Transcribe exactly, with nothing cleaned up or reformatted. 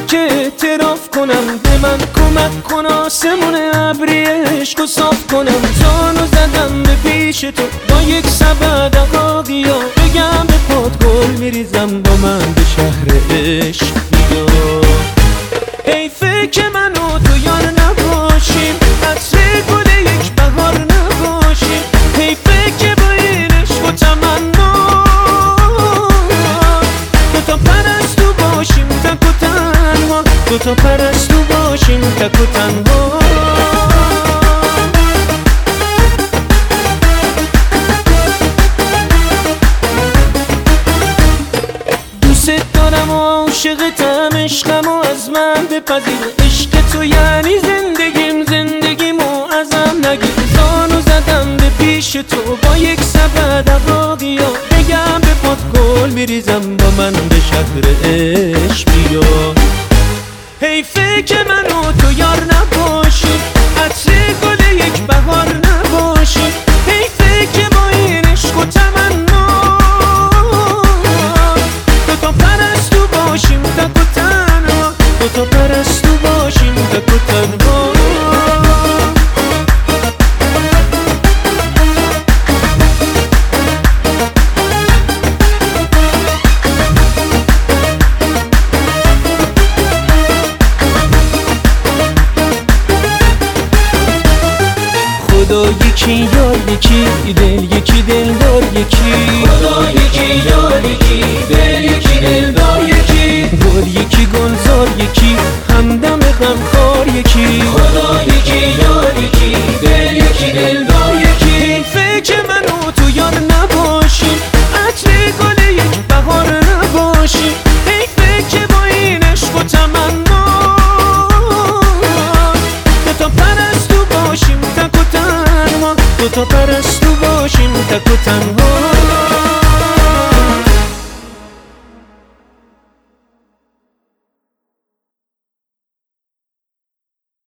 که اعتراف کنم، به من کمک کن آسمون ابری عشق و صاف کنم. زانو زدم به پیش تو با یک سبد عقاقیا، بگم به پات گل میریزم با من به شهر عشق بیا. حیفه که من و تو یار نباشیم، عطر گل یک بهار نباشیم. حیفه که با این عشق و تمنا دوتا پرستو باشیم تک و تنها، دوتا پرستو باشیم تک و تنها. دوست دارم و عاشقتم، عشقم و از من بپذیر. عشق تو یعنی زندگیم، زندگیمو ازم نگیر. زانو زدم به پیش تو با یک سبد عقاقیا، بگم به پات گل میریزم با من به شهر عشق بیا. حیفه که من و تو یار نباشیم، عطر گل یک بهار نباشیم. حیفه که با این عشق و تمنا دوتا پرستو باشیم تک و تنها، دوتا پرستو باشیم تک و تنها. خدا یکی یار یکی دل یکی دلدار یکی، خدا یکی یار یکی دل یکی دلدار یکی. گل یکی گلزار یکی همدم غمخوار یکی، خدا یکی یار یکی دل یکی دلدار یکی. حیفه که من و تو یار نباشیم، عطر گل یک بهار نباشیم. حیفه که با این عشق و تمنا دوتا پرستو باشیم تک و تنها، دوتا پرستو باشیم تک و تنها.